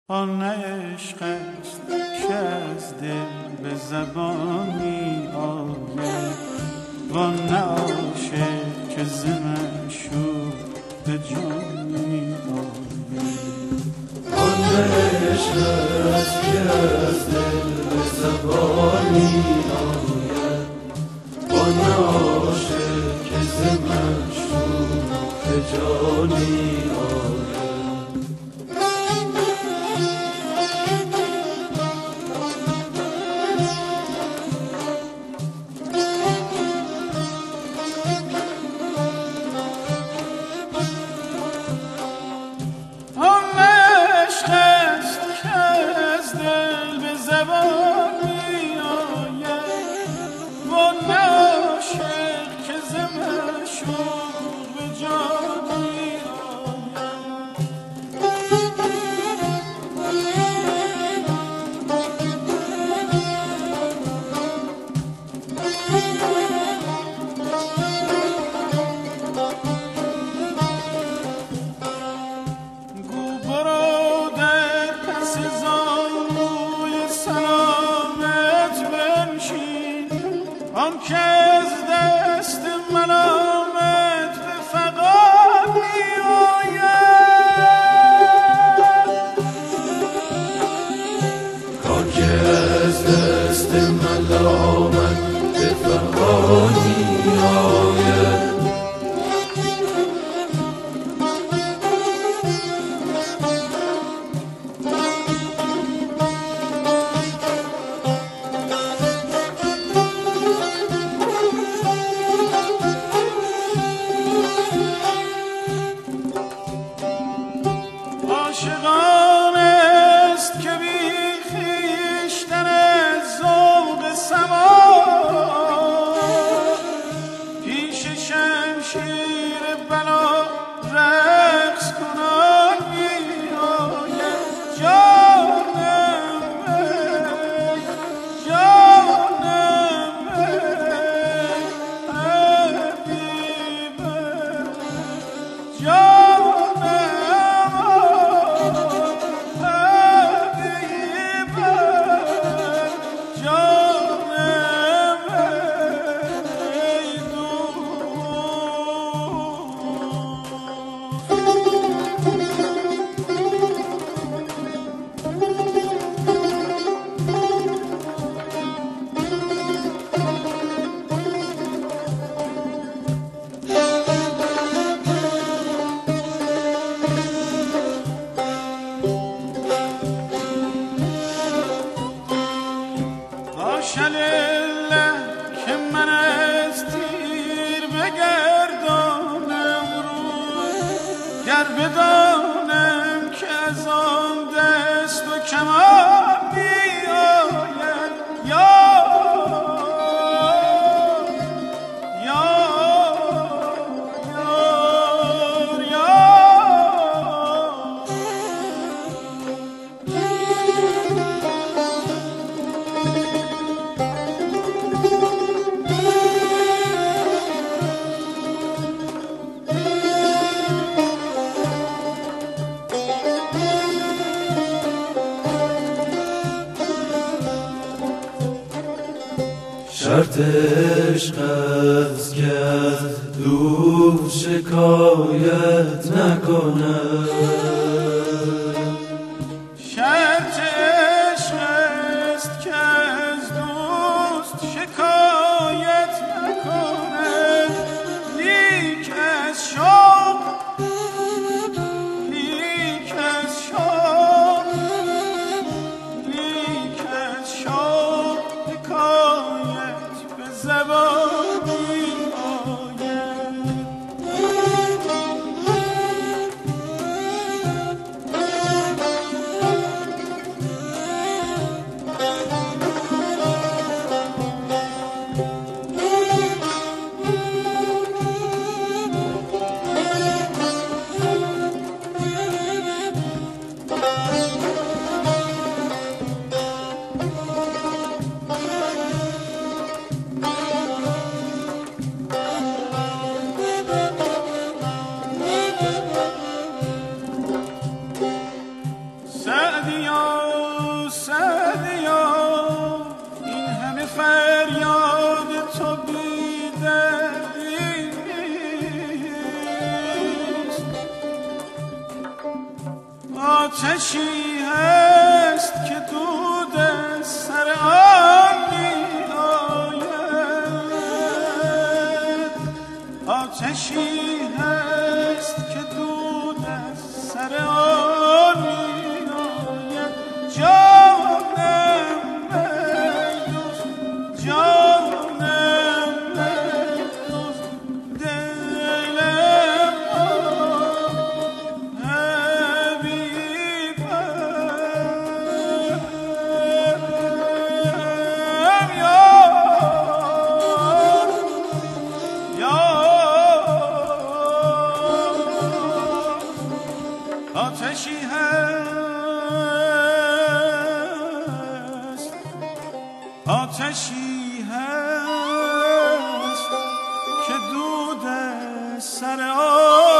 آن عشق است که از دل به زبانی آید وان نه عاشق که ز معشوق به جانی آید. آن عشق است که از دل به زبانی آید وان نه عاشق که ز معشوق به جانی آید. آن که از دست ملامت به فغان می آید آن که از دست ملامت به فغان می آید. عاشقان است که بی خویشتن از ذوق سما پیش شمشیر بلا رقص کنان می آید. جانم ای جانم ای حبیبم جانم لله که من از تیر بگردانم روی گر بدانم که از آن دست و کمان می آید. شرط عشق است که از دوست شکایت نکند. شرط عشق است که از دوست شکایت نکند لیک از شوق حکایت به زبانی آید. سعدیا سعدیا این همه فریاد تو بی‌دردی نیست. آتشی هست که دود سر آن می‌آید، آتشی هست که دود سر آن می‌آید. جانم می‌دوز جانم می‌دوز دلم آتشی هست، آتشی هست که دود سر آن